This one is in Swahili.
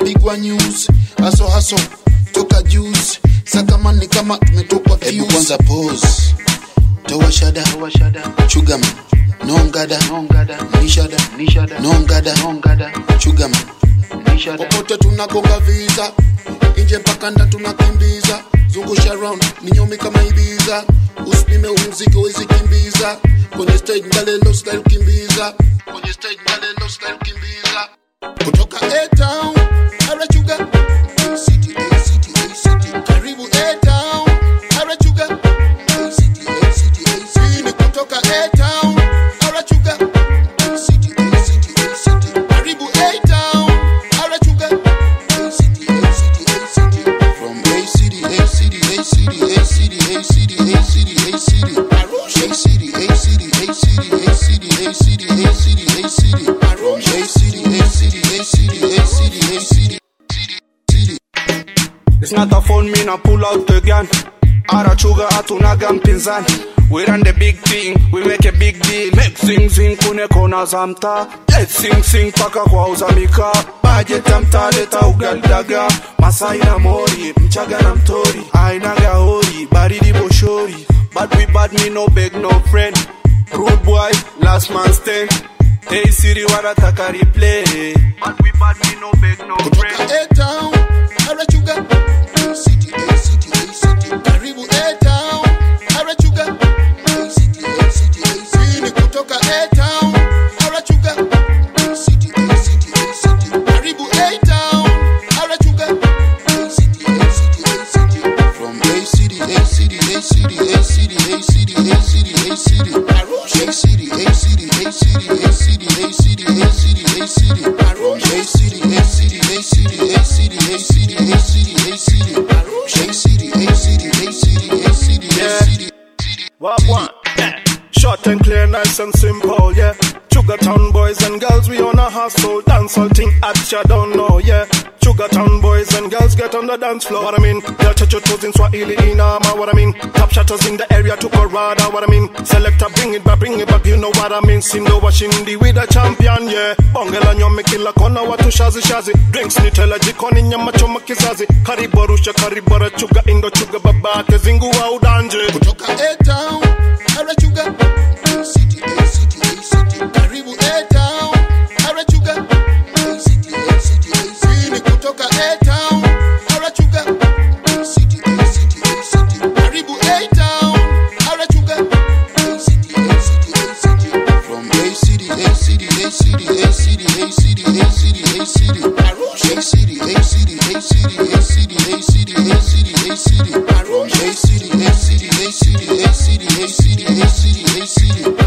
bigwa news. Haso toka juice. Sakamani kama tumetoka views. Ebu kwanza pause. Towa shada Chugama Nongada Nishada Nongada Chugama popote tunagonga visa. Inje mpaka nda tunakimbiza. Zungusha round minyomi kama Ibiza. Usipime umziki wezi kimbiza. Kwenye stage ngalelo style kimbiza. Kutoka A-Town Arachuga A-City Karibu A-Town Arachuga A-City kutoka A-Town Arachuga A-City Karibu A-Town Arachuga A-City From A-City Arush A-City From A-City. It's not a phone, me na pull out the gun. Arachuga atunaga mpinzani. We run the big thing, we make a big deal. Make sing kune kona za mtaa. Let's sing paka kwa uzamika. Budget ya mtaa leta ugali daga. Masai na mori, mchaga na mtori. Ainaga hori, baridi boshori. But we bad me no beg no friend. Rude boy, last man stand. Hey Siri wanataka replay. But we bad me no beg no friend. A-Town Arachuga A-City Karibu A-Town Arachuga A-City kutoka A-Town Arachuga A-City Karibu A-Town Arachuga A-City From A-City Arush A-City From A-City One. Short and clear, nice and simple, yeah. Sugar Town boys and girls, we on a hustle. Dancehall thing at ya don't know, yeah. Sugar Town boys and girls get on the dance floor, what I mean. They'll touch your toes in Swahili, Inama, what I mean. Top shatters in the area to Corrada, what I mean. Selector, bring it back, you know what I mean. Sindo Washindi with a champion, yeah. Bongela nyomi kila kona watu shazi. Drinks nitela jikoni nyama choma kizazi. Kariborusha, karibora chuga, indo chuga babake, zingu wa udanje. Kutoka A-Town Arachuga A-City Karibu A-Town Arachuga A-City kutoka A-Town Arachuga A-City Karibu A-Town Arachuga A-City From A-City Arush A-City From A-City